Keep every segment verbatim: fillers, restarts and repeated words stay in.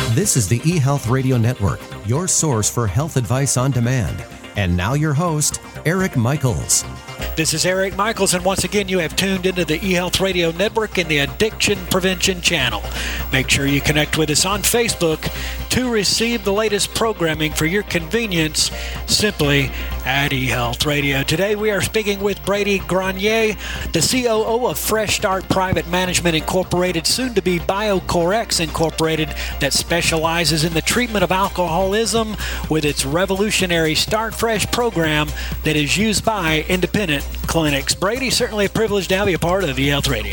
This is the eHealth Radio Network, your source for health advice on demand. And now your host, Eric Michaels. This is Eric Michaels, and once again, you have tuned into the eHealth Radio Network in the Addiction Prevention Channel. Make sure you connect with us on Facebook to receive the latest programming for your convenience, simply at eHealth Radio. Today, we are speaking with Brady Grenier, the C O O of Fresh Start Private Management Incorporated, soon to be BioCoreX Incorporated, that specializes in the treatment of alcoholism with its revolutionary Start Fresh program that is used by independent clinics. Brady, certainly a privilege to have you a part of eHealth Radio.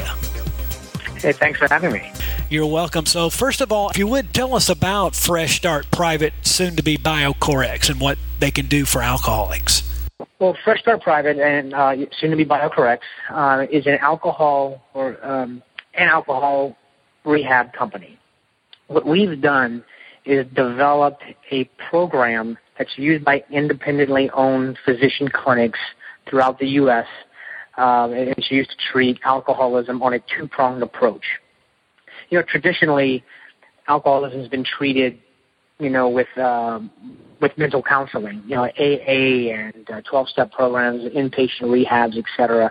Hey, thanks for having me. You're welcome. So first of all, if you would tell us about Fresh Start Private, soon to be BioCoreX, and what they can do for alcoholics. Well, Fresh Start Private and uh, soon to be BioCoreX uh, is an alcohol or um, an alcohol rehab company. What we've done is developed a program that's used by independently owned physician clinics throughout the U S Um, and it's used to treat alcoholism on a two-pronged approach. You know, traditionally, alcoholism has been treated, you know, with um, with mental counseling, you know, A A and uh, twelve-step programs, inpatient rehabs, et cetera.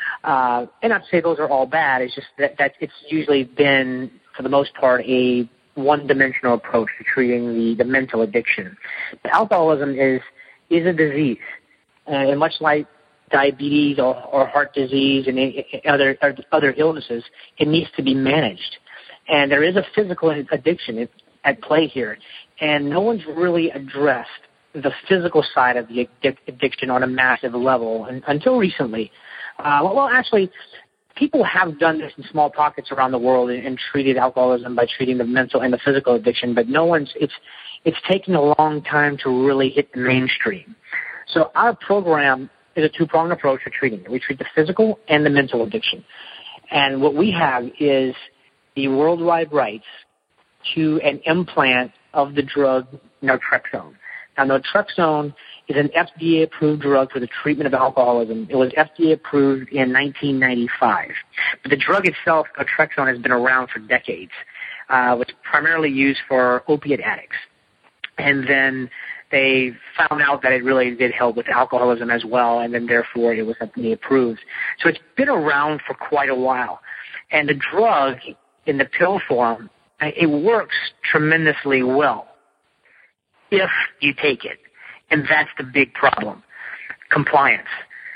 Uh, and not to say those are all bad. It's just that, that it's usually been, for the most part, a one-dimensional approach to treating the, the mental addiction. But alcoholism is is a disease, uh, and much like diabetes or, or heart disease and other other illnesses, it needs to be managed. And there is a physical addiction at play here, and no one's really addressed the physical side of the addiction on a massive level until recently. Uh, well, actually, people have done this in small pockets around the world and, and treated alcoholism by treating the mental and the physical addiction, but no one's it's it's taken a long time to really hit the mainstream. So our program is a two-pronged approach to treating it. We treat the physical and the mental addiction. And what we have is the worldwide rights to an implant of the drug naltrexone. Now, naltrexone is an F D A-approved drug for the treatment of alcoholism. It was F D A-approved in nineteen ninety-five. But the drug itself, naltrexone, has been around for decades. Uh, it was primarily used for opiate addicts. And then they found out that it really did help with alcoholism as well, and then therefore it was F D A approved. So it's been around for quite a while. And the drug in the pill form, it works tremendously well if you take it. And that's the big problem, compliance.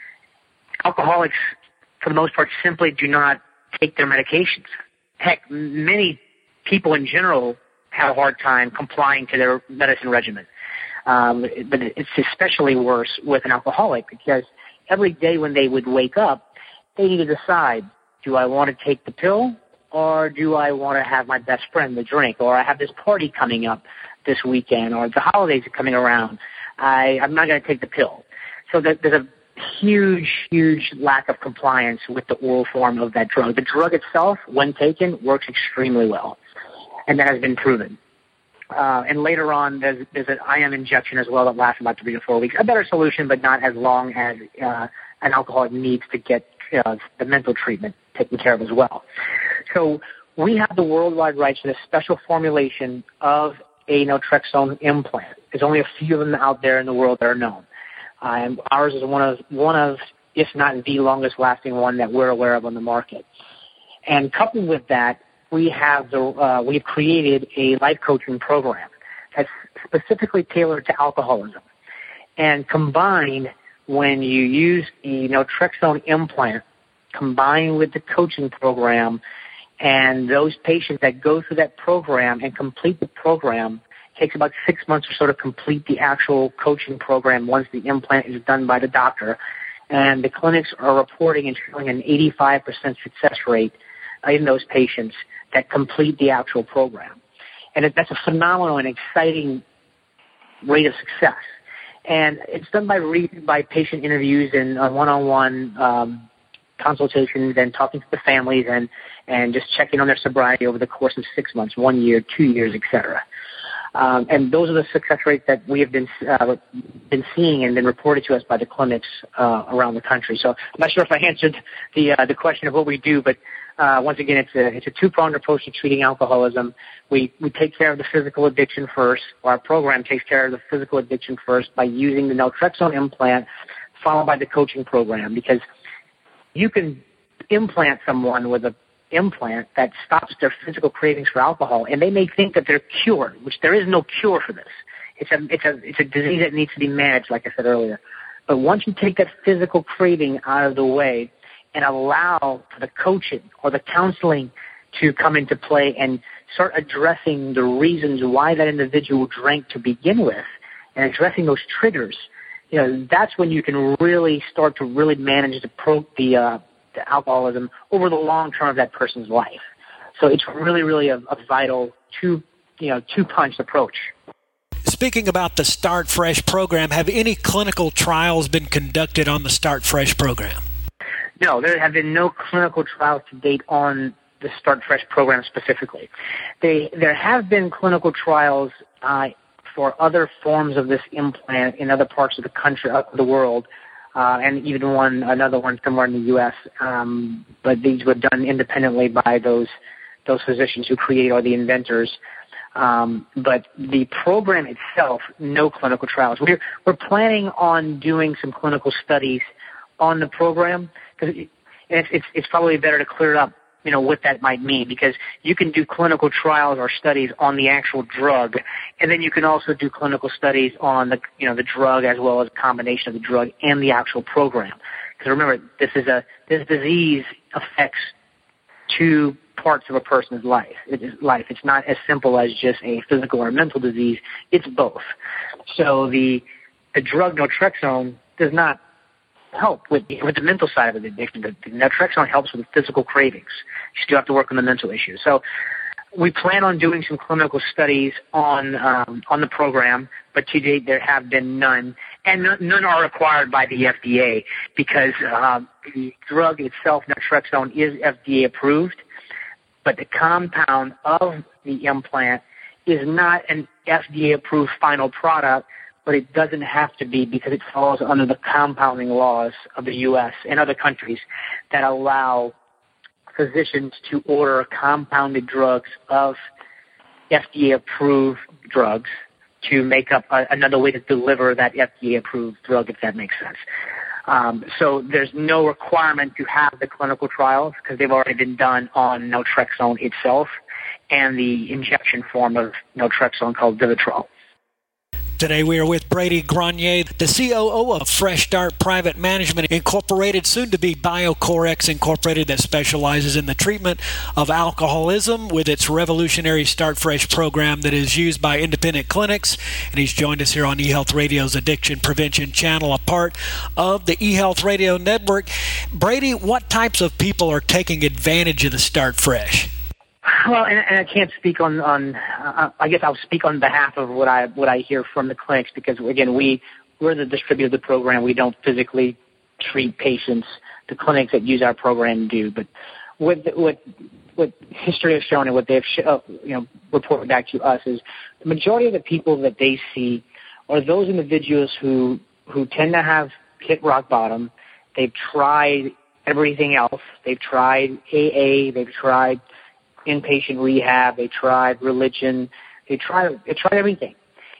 Alcoholics, for the most part, simply do not take their medications. Heck, many people in general have a hard time complying to their medicine regimen. Um, but it's especially worse with an alcoholic because every day when they would wake up, they need to decide, do I want to take the pill or do I want to have my best friend the drink, or I have this party coming up this weekend, or the holidays are coming around. I, I'm not going to take the pill. So that there's a huge, huge lack of compliance with the oral form of that drug. The drug itself, when taken, works extremely well, and that has been proven. Uh, and later on, there's, there's an I M injection as well that lasts about three to four weeks. A better solution, but not as long as uh, an alcoholic needs to get uh, the mental treatment taken care of as well. So we have the worldwide rights to this special formulation of a naltrexone implant. There's only a few of them out there in the world that are known. Uh, and ours is one of, one of, if not the longest lasting one that we're aware of on the market. And coupled with that, we have the, uh, we've created a life coaching program that's specifically tailored to alcoholism. And combined, when you use the naltrexone implant, combined with the coaching program, and those patients that go through that program and complete the program, it takes about six months or so to complete the actual coaching program once the implant is done by the doctor. And the clinics are reporting and showing an eighty-five percent success rate in those patients that complete the actual program. And it, that's a phenomenal and exciting rate of success. And it's done by re- by patient interviews and uh, one-on-one um, consultations and talking to the families and, and just checking on their sobriety over the course of six months, one year, two years, et cetera. Um, and those are the success rates that we have been uh, been seeing and been reported to us by the clinics uh, around the country. So I'm not sure if I answered the uh, the question of what we do, but uh, once again, it's a it's a two-pronged approach to treating alcoholism. We we take care of the physical addiction first. Our program takes care of the physical addiction first by using the naltrexone implant, followed by the coaching program, because you can implant someone with an implant that stops their physical cravings for alcohol, and they may think that they're cured, which there is no cure for this. It's a it's a it's a disease that needs to be managed, like I said earlier. But once you take that physical craving out of the way and allow for the coaching or the counseling to come into play and start addressing the reasons why that individual drank to begin with and addressing those triggers, you know, that's when you can really start to really manage the pro, the, uh, the alcoholism over the long term of that person's life. So it's really, really a, a vital two, you know, two-punch approach. Speaking about the Start Fresh program, have any clinical trials been conducted on the Start Fresh program? No, there have been no clinical trials to date on the Start Fresh program specifically. They, there have been clinical trials uh, for other forms of this implant in other parts of the country, of the world, uh, and even one, another one somewhere in the U S. Um, but these were done independently by those those physicians who create or the inventors. Um, but the program itself, no clinical trials. We're we're planning on doing some clinical studies on the program, because it, it's, it's it's probably better to clear it up, you know, what that might mean, because you can do clinical trials or studies on the actual drug, and then you can also do clinical studies on the, you know, the drug as well as a combination of the drug and the actual program. Because remember, this is a this disease affects two parts of a person's life. It is life. It's not as simple as just a physical or mental disease. It's both. So the the drug naltrexone does not help with the, with the mental side of the addiction. The, the naltrexone helps with the physical cravings. You still have to work on the mental issues. So we plan on doing some clinical studies on um, on the program, but to date there have been none, and none, none are required by the F D A, because uh, the drug itself, naltrexone, is F D A approved, but the compound of the implant is not an F D A approved final product, but it doesn't have to be, because it falls under the compounding laws of the U S and other countries that allow physicians to order compounded drugs of F D A-approved drugs to make up a, another way to deliver that F D A-approved drug, if that makes sense. Um, so there's no requirement to have the clinical trials, because they've already been done on naltrexone itself and the injection form of naltrexone called Vivitrol. Today we are with Brady Grenier, the C O O of Fresh Start Private Management Incorporated, soon to be BioCoreX Incorporated, that specializes in the treatment of alcoholism with its revolutionary Start Fresh program that is used by independent clinics. And he's joined us here on eHealth Radio's Addiction Prevention Channel, a part of the eHealth Radio Network. Brady, what types of people are taking advantage of the Start Fresh? Well, and, and I can't speak on, on uh, I guess I'll speak on behalf of what I what I hear from the clinics, because, again, we, we're the distributor of the program. We don't physically treat patients. The clinics that use our program do. But what, what, what history has shown and what they've sh- uh, you know, reported back to us is the majority of the people that they see are those individuals who, who tend to have hit rock bottom. They've tried everything else. They've tried A A. They've tried inpatient rehab, they tried religion, they tried they tried everything.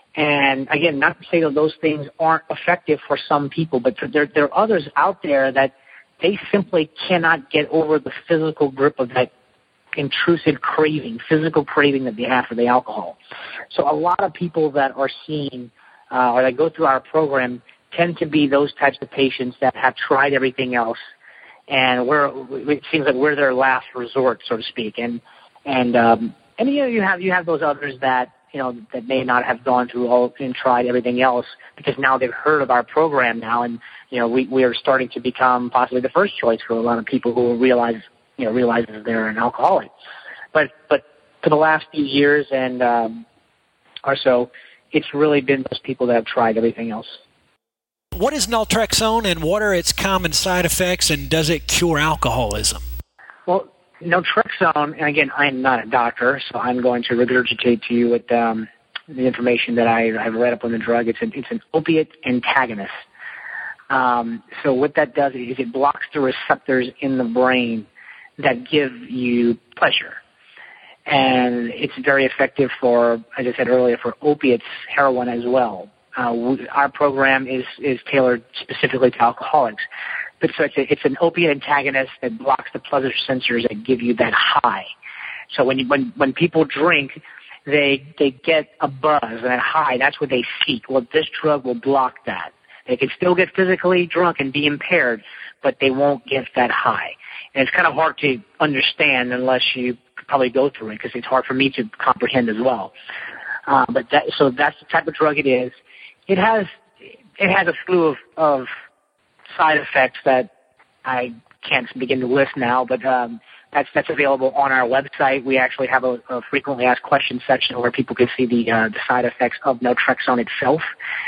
And again, not to say that those things aren't effective for some people, but there, there are others out there that they simply cannot get over the physical grip of that intrusive craving, physical craving that they have for the alcohol. So a lot of people that are seen uh, or that go through our program tend to be those types of patients that have tried everything else, and we're, it seems like we're their last resort, so to speak. And and um, and you know, you have you have those others that you know that may not have gone through all and tried everything else, because now they've heard of our program now, and you know we we are starting to become possibly the first choice for a lot of people who realize you know realize that they're an alcoholic. But but for the last few years and um, or so, it's really been those people that have tried everything else. What is naltrexone, and what are its common side effects, and does it cure alcoholism? Well, naltrexone, and again, I'm not a doctor, so I'm going to regurgitate to you with um, the information that I, I've read up on the drug. It's an, it's an opiate antagonist. Um, so what that does is it blocks the receptors in the brain that give you pleasure. And it's very effective for, as I said earlier, for opiates, heroin as well. Uh, we, our program is, is tailored specifically to alcoholics. But so it's, a, it's an opiate antagonist that blocks the pleasure sensors that give you that high. So when you, when, when people drink, they, they get a buzz and a high. That's what they seek. Well, this drug will block that. They can still get physically drunk and be impaired, but they won't get that high. And it's kind of hard to understand unless you probably go through it, because it's hard for me to comprehend as well. Uh, but that, so that's the type of drug it is. It has, it has a slew of, of side effects that I can't begin to list now, but, um, that's, that's available on our website. We actually have a, a frequently asked questions section where people can see the, uh, the side effects of naltrexone itself.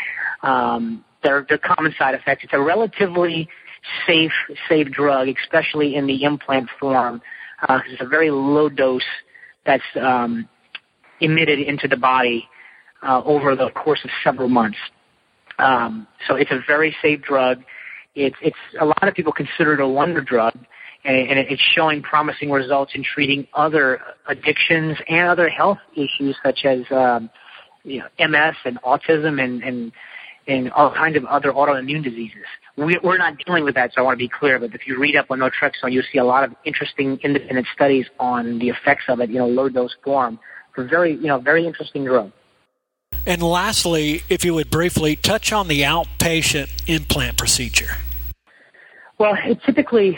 Um, they're, they're common side effects. It's a relatively safe, safe drug, especially in the implant form. Uh, it's a very low dose that's um, emitted into the body uh, over the course of several months. Um, so it's a very safe drug. It's, it's a lot of people consider it a wonder drug, and, and it's showing promising results in treating other addictions and other health issues such as um, you know, M S and autism and, and and all kinds of other autoimmune diseases. We, we're not dealing with that, so I want to be clear, but if you read up on naltrexone, you'll see a lot of interesting independent studies on the effects of it, you know, low-dose form. For very, you know, very interesting drug. And lastly, if you would briefly touch on the outpatient implant procedure. Well, it typically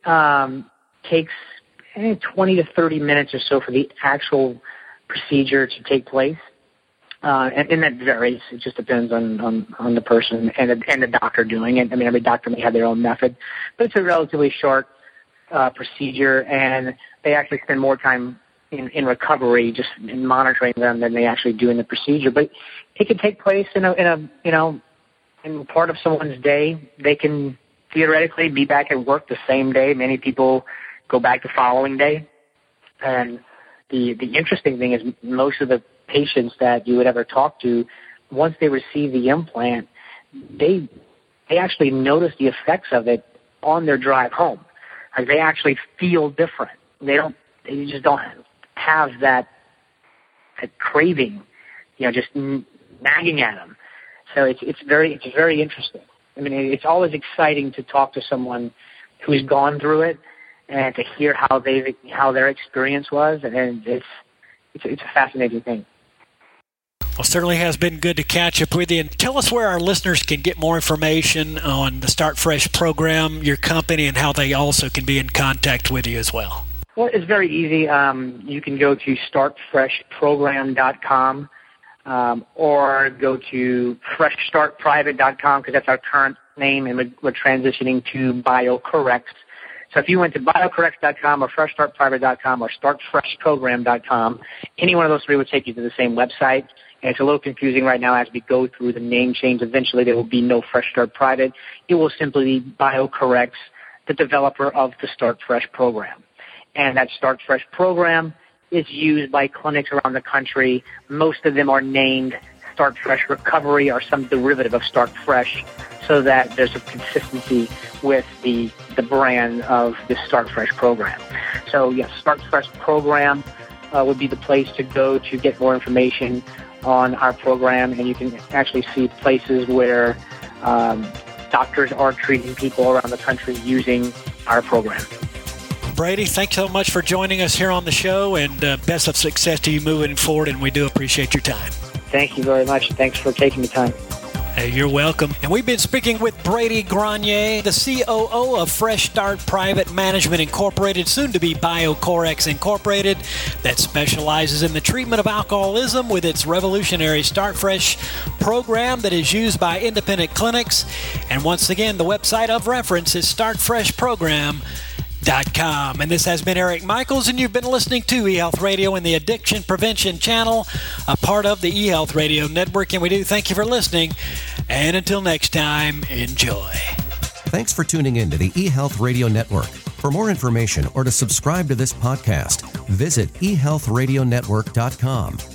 um, takes eh, twenty to thirty minutes or so for the actual procedure to take place. Uh, and, and that varies. It just depends on, on, on the person and the, and the doctor doing it. I mean, every doctor may have their own method, but it's a relatively short uh, procedure, and they actually spend more time in, in recovery, just in monitoring them, than they actually do in the procedure. But it can take place in a, in a, you know, in part of someone's day. They can theoretically be back at work the same day. Many people go back the following day. And the the interesting thing is most of the patients that you would ever talk to, once they receive the implant, they they actually notice the effects of it on their drive home. Like they actually feel different. They don't. They just don't have that that craving, you know, just nagging at them. So it's it's very it's very interesting. I mean, it's always exciting to talk to someone who's gone through it and to hear how they how their experience was, and it's it's it's a fascinating thing. Well, certainly has been good to catch up with you. And tell us where our listeners can get more information on the Start Fresh program, your company, and how they also can be in contact with you as well. Well, it's very easy. Um, you can go to start fresh program dot com um, or go to fresh start private dot com, because that's our current name, and we're, we're transitioning to BioCorrex. So if you went to biocorrex dot com or fresh start private dot com or start fresh program dot com, any one of those three would take you to the same website. And it's a little confusing right now as we go through the name change. Eventually there will be no Fresh Start Private. It will simply be BioCorrex, the developer of the Start Fresh program. And that Start Fresh program is used by clinics around the country. Most of them are named Start Fresh Recovery or some derivative of Start Fresh, so that there's a consistency with the the brand of the Start Fresh program. So yes, Start Fresh program uh, would be the place to go to get more information on our program, and you can actually see places where um, doctors are treating people around the country using our program. Brady, thanks so much for joining us here on the show, and uh, best of success to you moving forward, and we do appreciate your time. Thank you very much. Thanks for taking the time. Hey, you're welcome. And we've been speaking with Brady Grenier, the C O O of Fresh Start Private Management Incorporated, soon to be BioCorrex Incorporated, that specializes in the treatment of alcoholism with its revolutionary Start Fresh program that is used by independent clinics. And once again, the website of reference is start fresh program dot com. And this has been Eric Michaels, and you've been listening to eHealth Radio and the Addiction Prevention Channel, a part of the eHealth Radio Network. And we do thank you for listening. And until next time, enjoy. Thanks for tuning in to the eHealth Radio Network. For more information or to subscribe to this podcast, visit e health radio network dot com.